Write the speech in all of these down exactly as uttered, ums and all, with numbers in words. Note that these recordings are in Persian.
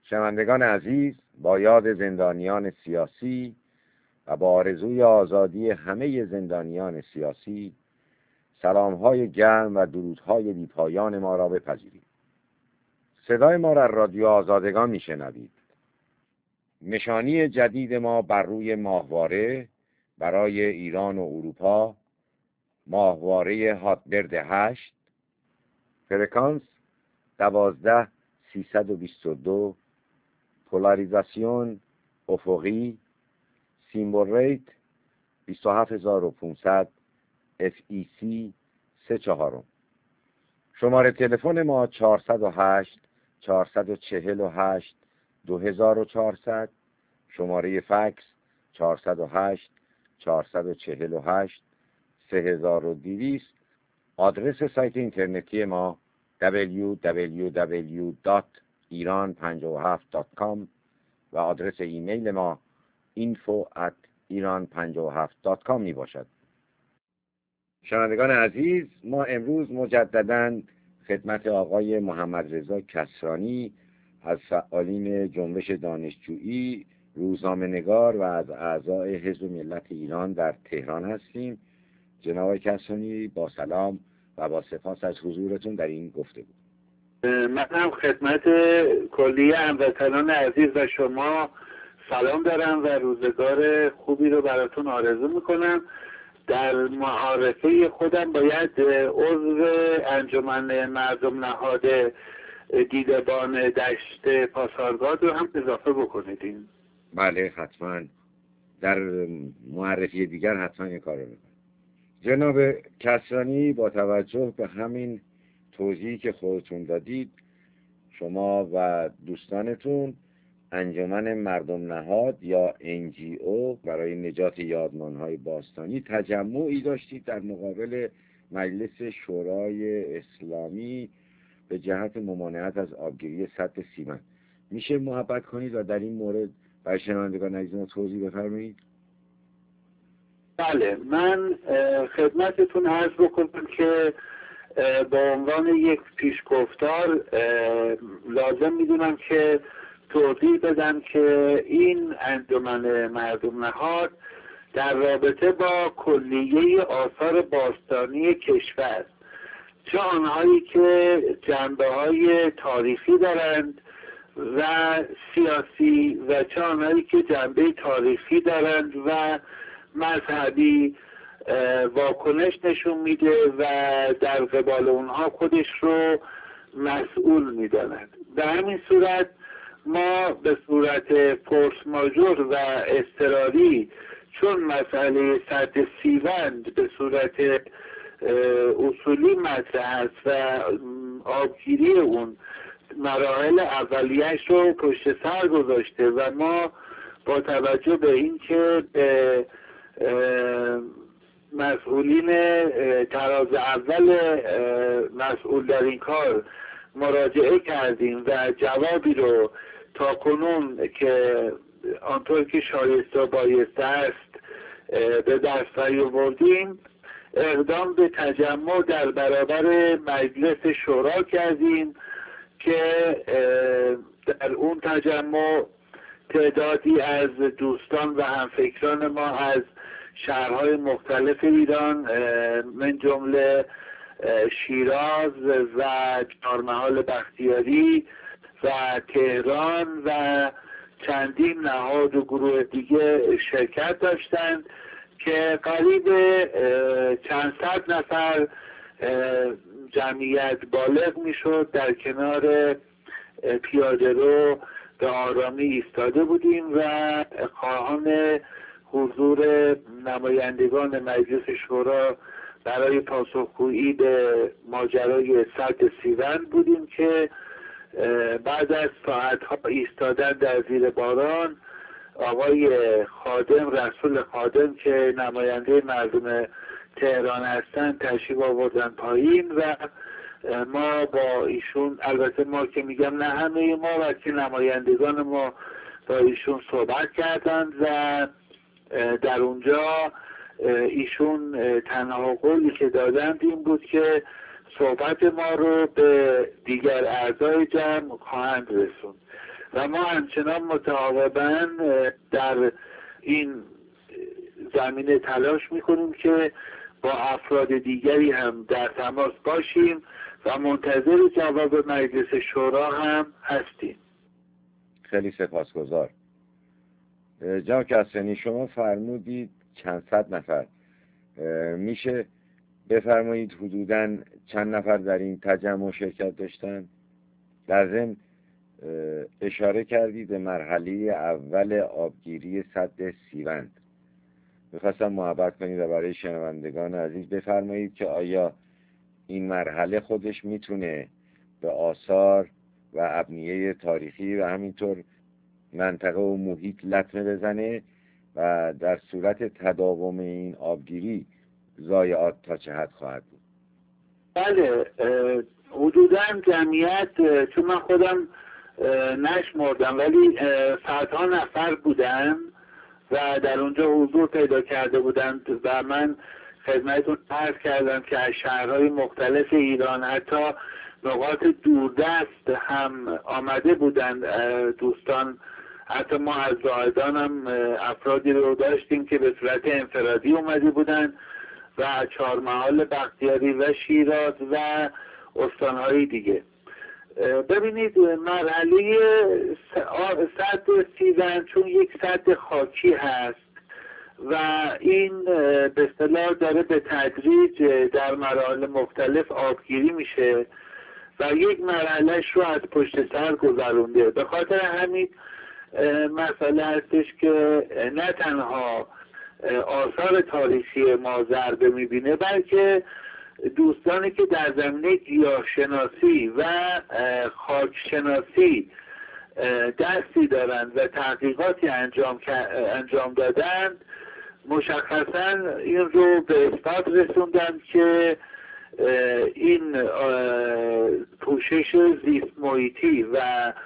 شنوندگان عزیز، با یاد زندانیان سیاسی و با آرزوی آزادی همه زندانیان سیاسی، سلام‌های گرم و درودهای بی‌پایان ما را بپذیرید. صدای ما را رادیو آزادگان میشنوید. نشانی جدید ما بر روی ماهواره برای ایران و اروپا، ماهواره هاتبرد هشت، فرکانس دوازده سیصد و بیست و دو، پولاریزاسیون افقی، سیمبل ریت بیست و هفت هزار و پانصد، اف ای سی سه چهارم. شماره تلفن ما چهارصد و هشت چهارصد و چهل و هشت دو هزار و چهارصد، شماره فکس چهارصد و هشت چهارصد و چهل و هشت سه هزار و دویست. آدرس سایت اینترنتی ما دبلیو دبلیو دبلیو دات ایران پنجاه و هفت دات کام و آدرس ایمیل ما اینفو ات ایران پنجاه و هفت دات کام می باشد. شنوندگان عزیز، ما امروز مجدداً خدمت آقای محمد رضا کسرانی از فعالین جنبش دانشجویی، روزنامه‌نگار و از اعضای حزب ملت ایران در تهران هستیم. جناب کسرانی، با سلام و با سپاس از حضورتون در این گفتگو. من هم خدمت کلیه هموطنان عزیز و شما سلام دارم و روزگار خوبی رو براتون آرزو میکنم. در معارفه خودم باید عضو انجمن مردم نهاد دیدبان دشت پاسارگاد رو هم اضافه بکنیدین. بله حتما، در معرفی دیگر حتما این کار رو میکنم. جناب کسرانی، با توجه به همین توضیحی که خودتون دادید، شما و دوستانتون انجمن مردم نهاد یا ان جی او برای نجات یادمانهای باستانی تجمعی داشتید در مقابل مجلس شورای اسلامی به جهت ممانعت از آبگیری سد سیمن. میشه محبت کنید و در این مورد برای شنوندگان عزیز ما توضیح بفرمایید؟ بله، من خدمتتون عرض بکنم که به عنوان یک پیشگفتار لازم میدونم که توضیح بدم که این انجمن مردم نهاد در رابطه با کلیه آثار باستانی کشور، چه آنهایی که جنبه های تاریخی دارند و سیاسی و چه آنهایی که جنبه تاریخی دارند و مذهبی، واکنش نشون میده و در قبال اونها خودش رو مسئول میداند. به همین صورت ما به صورت فورس ماژور و اضطراری، چون مسئله سد سیوند به صورت اصولی مطرح است و آبگیری اون مراحل اولیه‌اش رو پشت سر گذاشته و ما با توجه به اینکه به مسئولین تراز اول مسئول در این کار مراجعه کردیم و جوابی رو تا کنون که آنطور که شایسته و بایسته است به دست نیاوردیم، اقدام به تجمع در برابر مجلس شورا کردیم که در اون تجمع تعدادی از دوستان و همفکران ما از شهرهای مختلف ایران من جمله شیراز و چهارمحال بختیاری و تهران و چندین نهاد و گروه دیگه شرکت داشتند که قریب چند صد نفر جمعیت بالغ میشد در کنار پیاده رو به آرامی ایستاده بودیم و خواهان حضور نمایندگان مجلس شورا برای پاسخگویی به ماجرای سد سیوند بودیم که بعد از ساعتها ایستادن در زیر باران، آقای خادم، رسول خادم که نماینده مردم تهران هستند، تشریف آوردن پایین و ما با ایشون، البته ما که میگم نه همه ما، بلکه نمایندگان ما با ایشون صحبت کردند و در اونجا ایشون تنها قولی که دادند این بود که صحبت ما رو به دیگر اعضای جمع خواهند رسوند. و ما همچنان متعاقباً در این زمینه تلاش میکنیم که با افراد دیگری هم در تماس باشیم و منتظر جواب مجلس شورا هم هستیم. خیلی سپاسگزار. جناب کسرانی، شما فرمودید چند صد نفر، میشه بفرمایید حدوداً چند نفر در این تجمع شرکت داشتن؟ در ضمن اشاره کردید به مرحله اول آبگیری سد سیوند. میخواستم محبت کنید و برای شنوندگان عزیز بفرمایید که آیا این مرحله خودش میتونه به آثار و ابنیه تاریخی و همینطور منطقه و محیط لطمه بزنه و در صورت تداوم این آبگیری ضایعات تا چه حد خواهد بود؟ بله، حدوداً جمعیت، چون من خودم نشمردم ولی صدها نفر بودن و در اونجا حضور پیدا کرده بودند و من خدمتتون عرض کردم که از شهرهای مختلف ایران حتی نقاط دوردست هم آمده بودند دوستان. حتی ما از زاهدان هم افرادی رو داشتیم که به صورت انفرادی اومده بودند و چهارمحال، بختیاری و شیراز و استانهای دیگه. ببینید مرحله سد سیوند چون یک سد خاکی هست و این به اصطلاح داره به تدریج در مراحل مختلف آبگیری میشه و یک مرحلهش رو از پشت سر گذرونده. به خاطر همین مسئله هستش که نه تنها آثار تاریخی ما ضربه میبینه بلکه دوستانی که در زمینه گیاهشناسی و خاکشناسی دستی دارند و تحقیقاتی انجام انجام دادند مشخصا این رو به اثبات رسوندند که این پوشش زیست محیطی و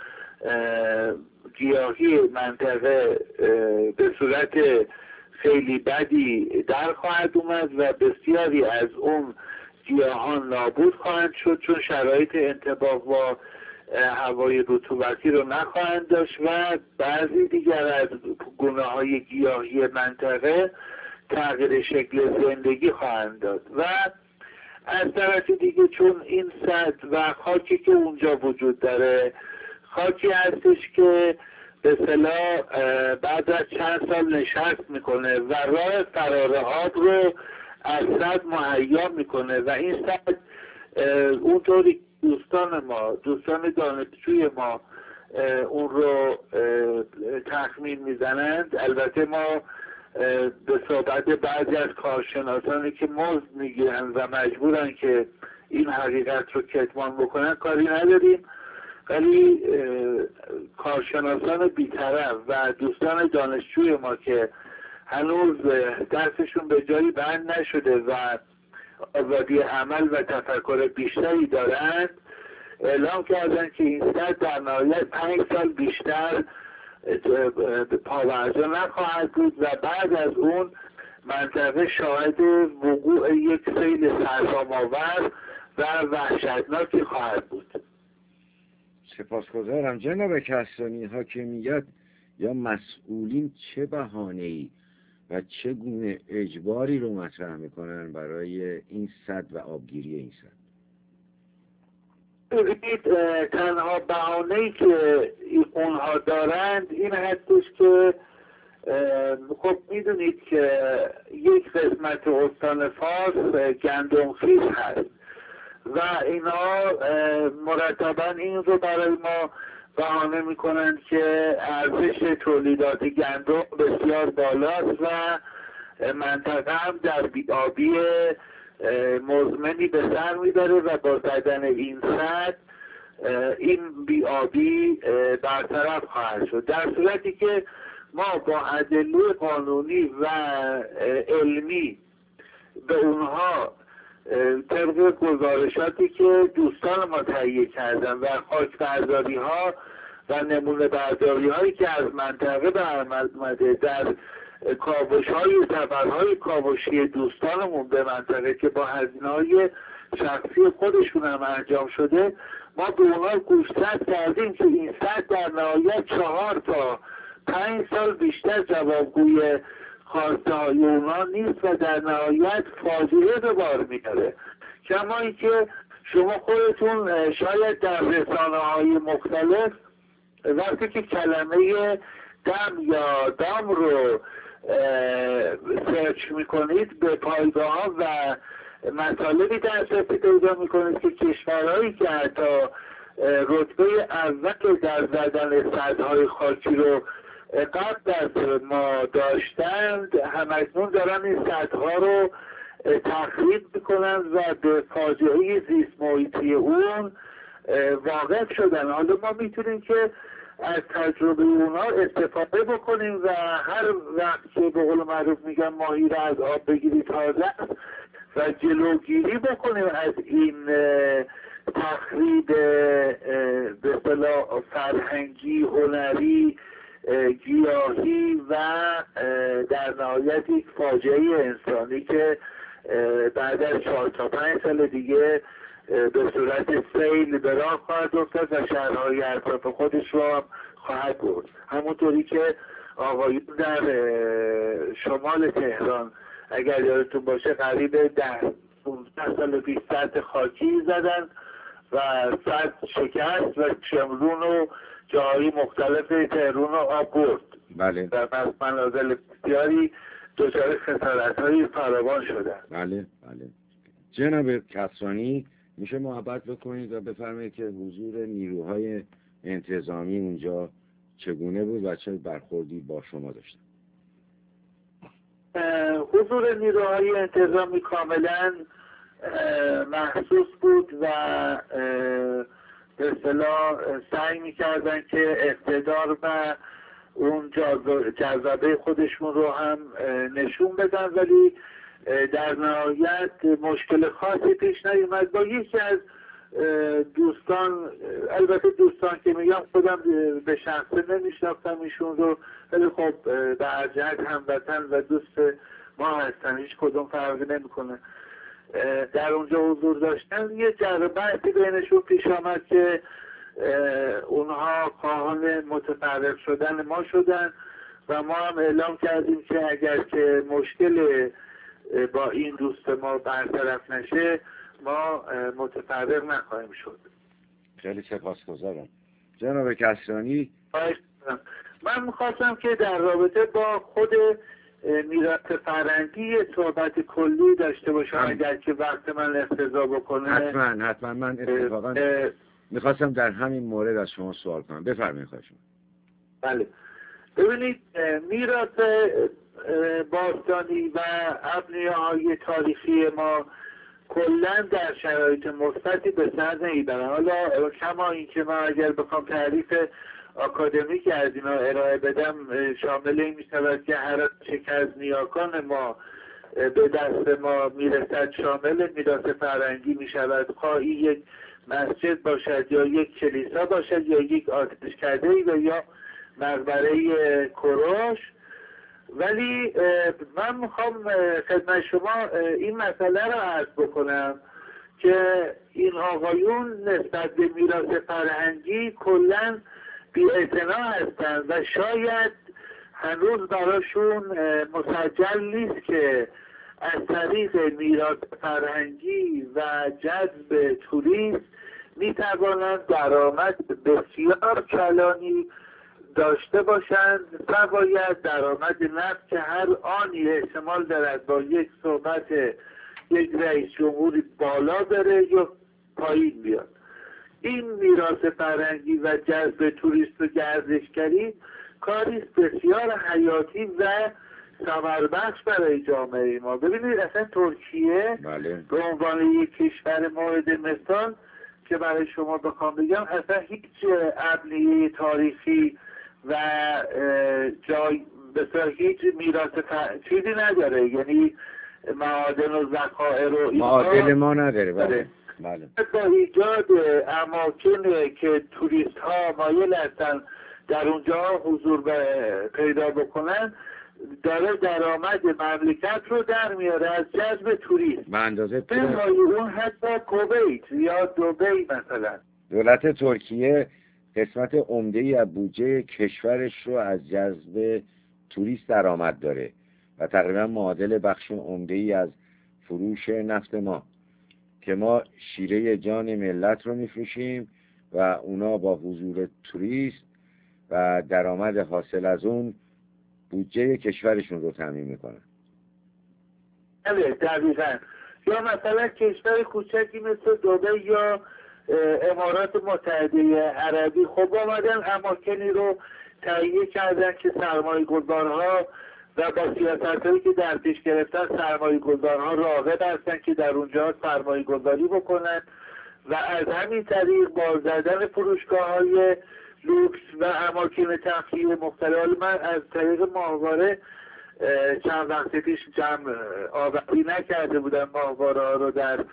گیاهی منطقه به صورت خیلی بدی در خواهد اومد و بسیاری از اون گیاهان نابود خواهند شد چون شرایط انطباق با هوای رطوبتی رو نخواهند داشت و بعضی دیگر از گونه‌های گیاهی منطقه تغییر شکل زندگی خواهند داد و از طرف دیگه چون این سد و خاکی که اونجا وجود داره خاکی هستش که به اصطلاح بعد از چند سال نشست میکنه و راه فرار آب رو از سد مهیا میکنه و این سد اونطوری دوستان ما دوستان دانشجوی ما اون رو تخمین میزنند. البته ما به صحبت بعضی از کارشناسانی که مزد میگیرن و مجبورن که این حقیقت رو کتمان بکنن کاری نداریم، ولی کارشناسان بی‌طرف و دوستان دانشجوی ما که هنوز دستشون به جایی بند نشده و آزادی عمل و تفکر بیشتری دارند اعلام کردن که این سد در نهایت پنج سال بیشتر پابرجا نخواهد بود و بعد از اون منطقه شاهد وقوع یک سیل سرسام‌آور و وحشتناکی خواهد بود. سپاسگزارم. جناب کسرانی، حاکمیت یا مسئولین چه بهانه‌ای و چه گونه اجباری رو مطرح میکنن برای این سد و آبگیری این سد؟ ببینید تنها بهانه‌ای که اونها دارند این هستش که خب میدونید که یک قسمت استان فارس گندمخیز هست و اینا مرتبا این رو برای ما بهانه میکنند که ارزش تولیدات گندم بسیار بالاست و منطقه هم در بی‌آبی مزمنی به سر میبره و با زدن این سد این بی‌آبی برطرف خواهد شد، در صورتی که ما با ادله قانونی و علمی به اونها طبق گزارشاتی که دوستان ما تهیه کردن و خاک برداری ها و نمونه برداری هایی که از منطقه به عمل اومده در کاوش های سفرهای کاوشی دوستانمون به منطقه که با هزینه های شخصی خودشون هم انجام شده، ما به اونا گوشزد کردیم که این صد در نهایت چهار تا پنج سال بیشتر جوابگوی خواسته های اونا نیست و در نهایت فاجعه به بار میاره. کما اینکه شما خودتون شاید در رسانه های مختلف وقتی که کلمه دم یا دام رو سرچ میکنید به پایگاه ها و مطالبی دسترسی پیدا میکنید که کشورهایی که حتی رتبه اول در زدن سدهای خاکی رو قبل از ما داشتند، همکنون دارن این سدها رو تخریب میکنن و به فاجعه زیست محیطی اون واقف شدن. حالا ما میتونیم که از تجربه اونا استفاده بکنیم و هر وقت که به قول معروف میگن ماهی رو از آب بگیری تازه و جلوگیری بکنیم از این تخریب به اصطلاح فرهنگی، هنری، گیاهی و در نهایت یک فاجعه انسانی که بعد از چهار تا پنج سال دیگه به صورت سیل به راه خواهد افتاد و شهرهای اطراف خودش رو هم خواهد برد. همونطوری که آقایون در شمال تهران اگر یادتون باشه قریب ده پونزده سال پیش سد خاکی زدن و سد شکست و شمرون و جاهای مختلف تهران رو آب برد. بله. و از منازل بسیاری دچار خسارت‌های فراوان شدن. بله بله. جناب کسرانی میشه محبت بکنید و بفرمایید که حضور نیروهای انتظامی اونجا چگونه بود و چه برخوردی با شما داشتن؟ حضور نیروهای انتظامی کاملا محسوس بود و به اصطلاح سعی میکردن که اقتدار و اون جذابه خودشون رو هم نشون بدن، ولی در نهایت مشکل خاصی پیش نیومد. با یکی از دوستان، البته دوستان که میگم خودم به شخصه نمیشناختم ایشون رو، ولی خب به هر جهت هموطن و دوست ما هستن، هیچ کدوم فرقی نمیکنه، در اونجا حضور داشتن. یه جر بحثی بینشون پیش آمد که اونها خواهان متفرق شدن ما شدن و ما هم اعلام کردیم که اگر که مشکل با این دوست ما برطرف نشه ما متفرق نخواهیم شد. خیلی سپاسگزارم. جناب کسرانی، من میخواستم که در رابطه با خود میراث فرهنگی صحبت کلی داشته باشم اگر که وقت من اقتضا بکنه. حتما حتما. من اتفاقا میخواستم در همین مورد از شما سوال کنم. بفرمایید خواهش می‌کنم. بله. ببینید میراث باستانی و ابنیه‌های تاریخی ما کلا در شرایط مثبتی به سر نمیبرن. حالا کما اینکه من اگر بخوام تعریف آکادمیک از اینا ارائه بدم شامل این میشود که هر چه که از نیاکان ما به دست ما میرسد شامل میراث فرهنگی میشود، خواهی یک مسجد باشد یا یک کلیسا باشد یا یک آتشکده‌ای و یا مقبره کوروش. ولی من میخوام خدمت شما این مسئله رو عرض بکنم که این آقایون نسبت به میراث فرهنگی کلاً بی‌اعتنا هستند و شاید هنوز براشون مسجل نیست که از طریق میراث فرهنگی و جذب توریست میتوانند درآمد بسیار کلانی داشته باشند و باید درآمد نفت که هر آنی احتمال دارد با یک صحبت یک رئیس جمهوری بالا بره یا پایین بیاد. این میراث فرهنگی و جذب توریست و گردشگری کاری بسیار حیاتی و ثمربخش برای جامعه ما. ببینید اصلا ترکیه بله. به عنوان یک کشور مورد مثال که برای شما بخوام بگم اصلا هیچ ابنیه تاریخی و جای بسیار هیچ میراث چیزی نداره، یعنی معادن و ذخایر و معادن ما نداره. بله. بله. با ایجاد اماکنی که توریست ها مایل هستن در اونجا حضور پیدا بکنن داره درآمد مملکت رو در میاره از جذب توریست. به اندازه به اون حتی کویت یا دبی مثلا. دولت ترکیه قسمت عمده‌ای از بودجه کشورش رو از جذب توریست درآمد داره و تقریبا معادل بخش عمده‌ای از فروش نفت ما که ما شیره جان ملت رو میفروشیم و اونا با حضور توریست و درآمد حاصل از اون بودجه کشورشون رو تامین میکنن. بله دقیقاً. یا مثلا کشور کوچکی مثل دبی یا امارات متحده عربی خب آمدن اماکنی رو تهیه کردن که سرمایه گذارها و با سیاست‌هایی که در پیش گرفتن سرمایه گذارها راغب هستن که در اونجا سرمایه گذاری بکنن و از همین طریق با زدن فروشگاه‌های لوکس و اماکن تفریحی مختلف. من از طریق ماهواره چند وقت پیش جمع آوری نکرده بودم ماهواره ها رو در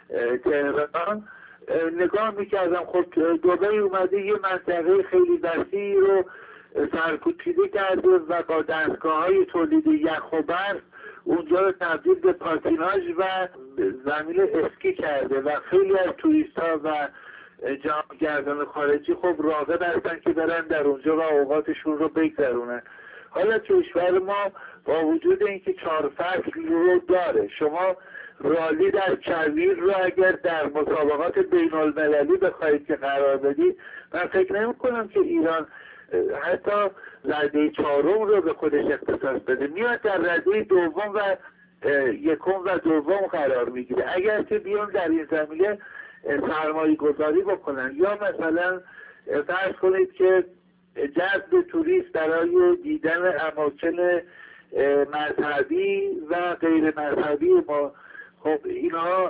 تهران نگاه میکردم. خب دبی اومده یه منطقه خیلی وسیعی رو سرکوچیده کرده و با دستگاه های تولید یخ و برف اونجا رو تبدیل به پاتیناژ و زمین اسکی کرده و خیلی از توریست ها و جامعه‌گردان خارجی خب راغب هستن که برن در اونجا و اوقاتشون رو بگذرونن. حالا کشور ما با وجود اینکه چهار فصل رو داره، شما رالی در کویر رو اگر در مسابقات بین المللی بخواهید که قرار بدید، من فکر نمی کنم که ایران حتی رده چهارم رو به خودش اختصاص بده، میاد در رده دوم و یکم و دوم قرار میگیره. اگر که بیان در این زمینه سرمایه گذاری بکنن یا مثلا فرض کنید که جذب توریست برای دیدن اماکن مذهبی و غیر مذهبی ما، خب اینا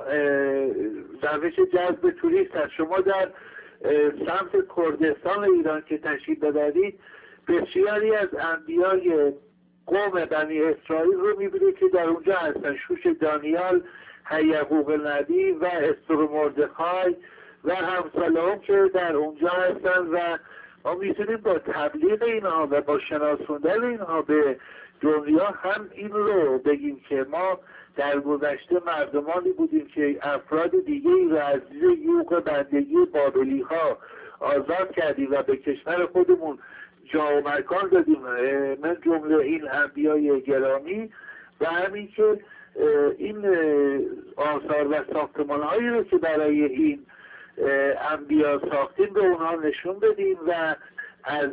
روش جذب توریست هست. شما در سمت کردستان ایران که تشریف ببرید بسیاری از انبیای قوم بنی اسرائیل رو میبینید که در اونجا هستن، شوش دانیال، یعقوب نبی و استر مردخای و همساله هم که در اونجا هستن و ما میتونیم با تبلیغ اینها و با شناسوندن اینها به دنیا هم این رو بگیم که ما در گذشته مردمانی بودیم که افراد دیگه ای رو از زیر یوغ بندگی بابلی ها آزاد کردیم و به کشور خودمون جا و مکان دادیم، من جمله این انبیای گرامی و همین که این آثار و ساختمان هایی رو که برای این انبیا ساختیم به اونها نشون بدیم و از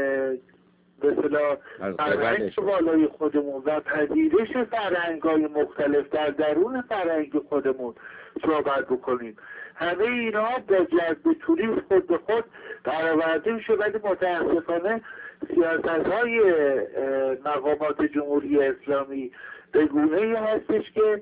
مثلا فرهنگ بالای خودمون و پذیرش فرهنگ های مختلف در درون فرهنگ خودمون صحبت بکنیم. همه اینا با جذب توریست خود به خود برآورده میشه، ولی متاسفانه سیاست های مقامات جمهوری اسلامی به گونه‌ای هستش که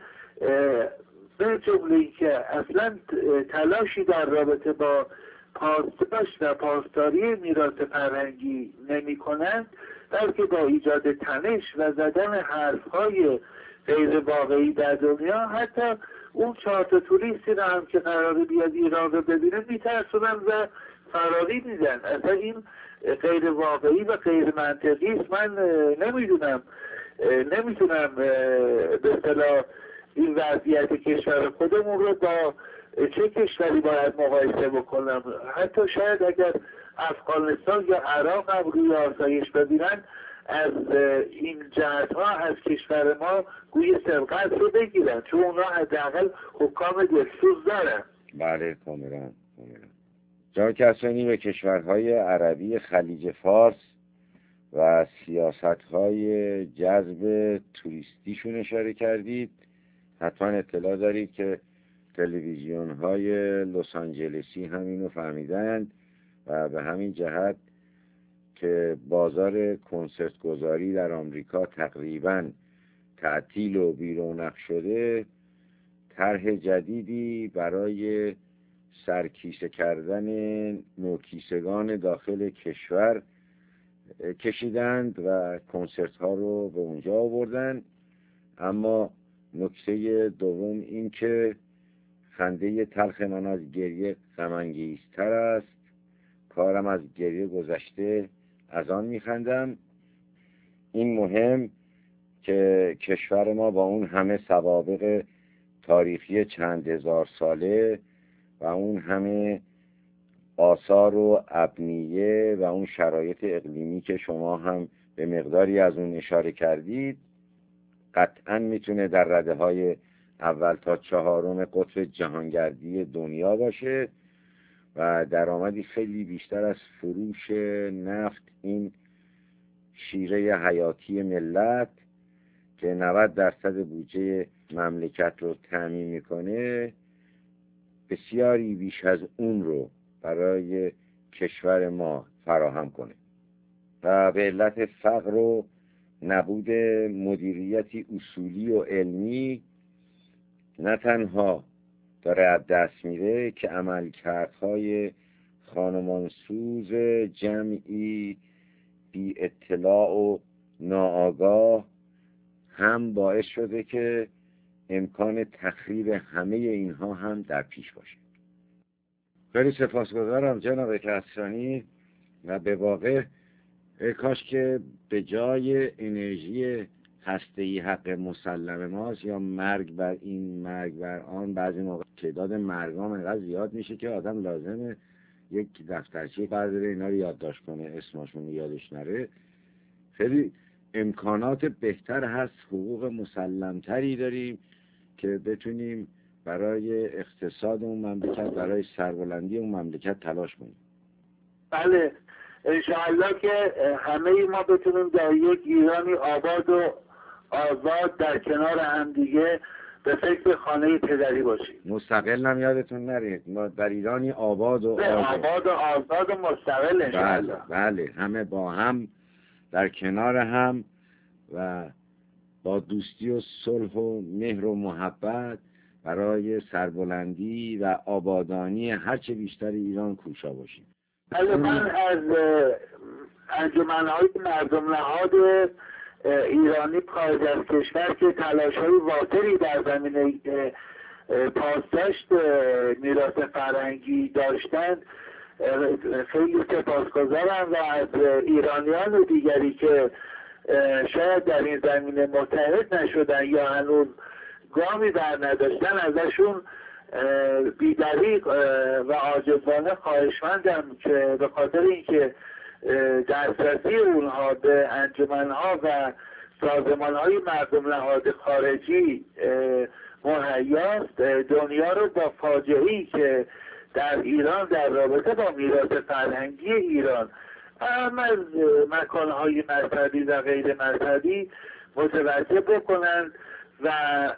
به جمله این که اصلا تلاشی در رابطه با پاسداشت و پاسداری میراث فرهنگی نمی کنند، بلکه با ایجاد تنش و زدن حرفهای غیر واقعی در دنیا حتی اون چهار تا توریستی رو هم که قراره بیاد ایران رو ببینه میترسونن و فراری میدن. اصلا این غیر واقعی و غیر منطقی است. من نمیدونم نمیتونم به اصطلاح این وضعیت کشور خودمون رو با چه کشوری باید مقایسه بکنم. حتی شاید اگر افغانستان یا عراق هم روی آسایش ببینن از این جهت ها از کشور ما گوی سرقت رو بگیرن، چون اونا حداقل حکام دلسوز دارن. بله کاملا کاملا. جناب کسانی به کشورهای عربی خلیج فارس و سیاست‌های جذب توریستیشون اشاره کردید. حتما اطلاع دارید که تلویزیون‌های لس آنجلسی هم اینو فهمیدند و به همین جهت که بازار کنسرت گذاری در آمریکا تقریباً تعطیل و بی‌رونق شده، طرح جدیدی برای سرکیسه کردن نوکیسگان داخل کشور کشیدند و کنسرت ها رو به اونجا آوردن. اما نکته دوم این که خنده تلخ من از گریه غم انگیزتر است، کارم از گریه گذشته از آن میخندم. این مهم که کشور ما با اون همه سوابق تاریخی چند هزار ساله و اون همه آثار و ابنیه و اون شرایط اقلیمی که شما هم به مقداری از اون اشاره کردید قطعا میتونه در رده های اول تا چهارم قطب جهانگردی دنیا باشه و درآمدی خیلی بیشتر از فروش نفت، این شیره حیاتی ملت که نود درصد بودجه مملکت رو تامین میکنه، بسیاری بیش از اون رو برای کشور ما فراهم کنه و به علت فقر و نبود مدیریتی اصولی و علمی نه تنها داره از دست میره که عملکردهای خانمانسوز جمعی بی اطلاع و ناآگاه هم باعث شده که امکان تخریب همه اینها هم در پیش باشه. خیلی سپاسگزارم جناب کسرانی و به واقع کاش که به جای انرژی هسته‌ای حق مسلم ماست یا مرگ بر این مرگ بر آن، بعضی موقع تعداد مرگام انقدر زیاد میشه که آدم لازمه یک دفترچه برداره اینا رو یادداشت کنه اسمشون یادش نره. خیلی امکانات بهتر هست، حقوق مسلمتری داریم که بتونیم برای اقتصاد اون مملکت، برای سربلندی اون مملکت تلاش کنیم. بله انشاءالله که همه ما بتونیم در یک ایرانی آباد و آزاد در کنار هم دیگه به فکر خانه پدری باشیم. مستقل هم یادتون نره، ما در ایرانی آباد و آزاد آباد و آزاد و مستقل انشاءالله. بله بله همه با هم در کنار هم و با دوستی و صلح و مهر و محبت برای سربلندی و آبادانی هرچه بیشتر ایران کوشا باشیم. بله من از انجمن‌های مردم نهاد ایرانی خارج از کشور که تلاش‌های وافری در زمینه پاسداشت میراث فرهنگی داشتند خیلی سپاسگزارم و از ایرانیان و دیگری که شاید در این زمینه متحد نشدن یا هنوز گامی بر نداشتن ازشون بی‌دریغ و عاجزانه خواهشمندم که به خاطر اینکه دسترسی اونها به انجمن‌ها و سازمان‌های مردم نهاد خارجی مهیاست، دنیا رو با فاجعه‌ای که در ایران در رابطه با میراث فرهنگی ایران هم از مکان‌های مذهبی و غیر مذهبی متوجه بکنند و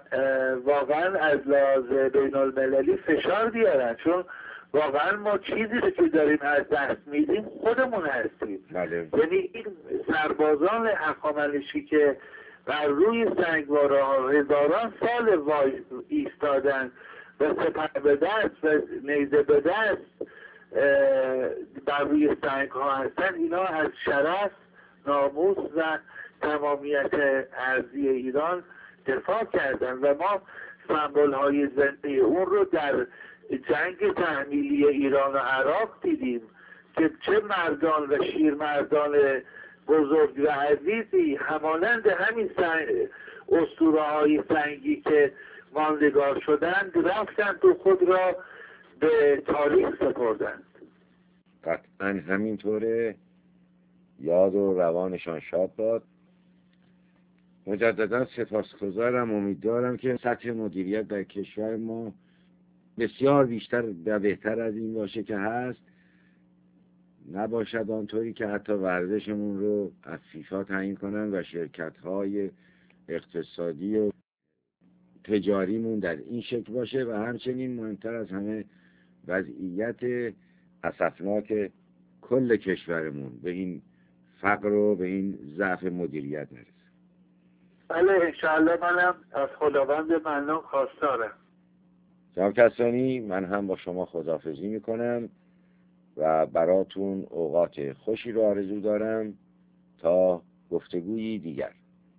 واقعا از لحاظ بین المللی فشار بیارن، چون واقعا ما چیزی رو که داریم از دست میدیم خودمون هستیم. بله. یعنی این سربازان هخامنشی که بر روی سنگواره ها هزاران سال وای ایستادن و سپر به دست و نیزه به دست بر روی سنگ ها هستن، اینا از شرف، ناموس و تمامیت ارضی ایران دفاع کردن و ما سمبل های زنده اون رو در جنگ تحمیلی ایران و عراق دیدیم که چه مردان و شیرمردان بزرگ و عزیزی همانند همین اسطوره های سنگی که ماندگار شدند رفتند و خود را به تاریخ سپردند. قطعا همینطوره، یاد و روانشان شاد باد. مجددا سپاسگزارم، امیدوارم که سطح مدیریت در کشور ما بسیار بیشتر و بهتر از این باشه که هست، نباشد آنطوری که حتی ورزشمون رو از فیفا تعیین کنن و شرکت‌های اقتصادی و تجاریمون در این شکل باشه و همچنین مهمتر از همه وضعیت اسفناک کل کشورمون به این فقر و به این ضعف مدیریت نرسه. بله انشاءالله منم از خداوند منان خواستارم. جناب کسرانی من هم با شما خداحافظی میکنم و براتون اوقات خوشی رو آرزو دارم تا گفتگویی دیگر.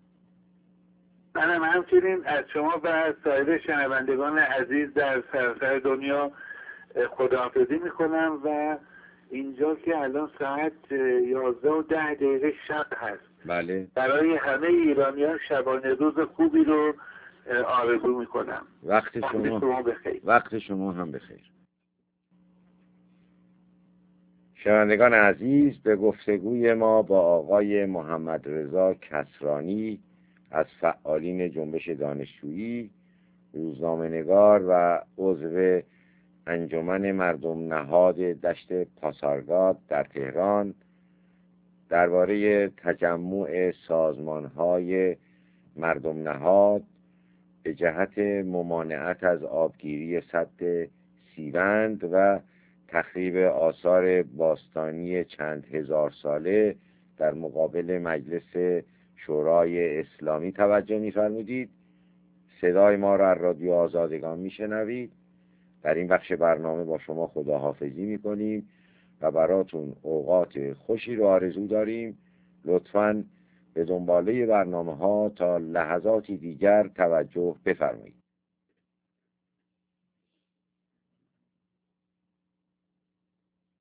منم همچنین از شما و سایر شنوندگان عزیز در سراسر دنیا خداحافظی میکنم و اینجا که الان ساعت یازده و ده دقیقه شب هست بله. برای همه ایرانیان شبانه روز خوبی رو آرزو میکنم. وقت شما, وقت شما بخیر. وقت شما هم بخیر. شنوندگان عزیز، به گفتگوی ما با آقای محمد رضا کسرانی از فعالین جنبش دانشجویی، روزنامه‌نگار و عضو انجمن مردم نهاد دشت پاسارگاد در تهران درباره تجمع سازمان‌های مردم نهاد به جهت ممانعت از آبگیری سد سیرند و تخریب آثار باستانی چند هزار ساله در مقابل مجلس شورای اسلامی توجه می‌فرمودید. صدای ما را از رادیو آزادگان میشنوید. در این بخش برنامه با شما خداحافظی میکنیم و براتون اوقات خوشی رو آرزو داریم. لطفاً به دنباله برنامه ها تا لحظاتی دیگر توجه بفرمایید.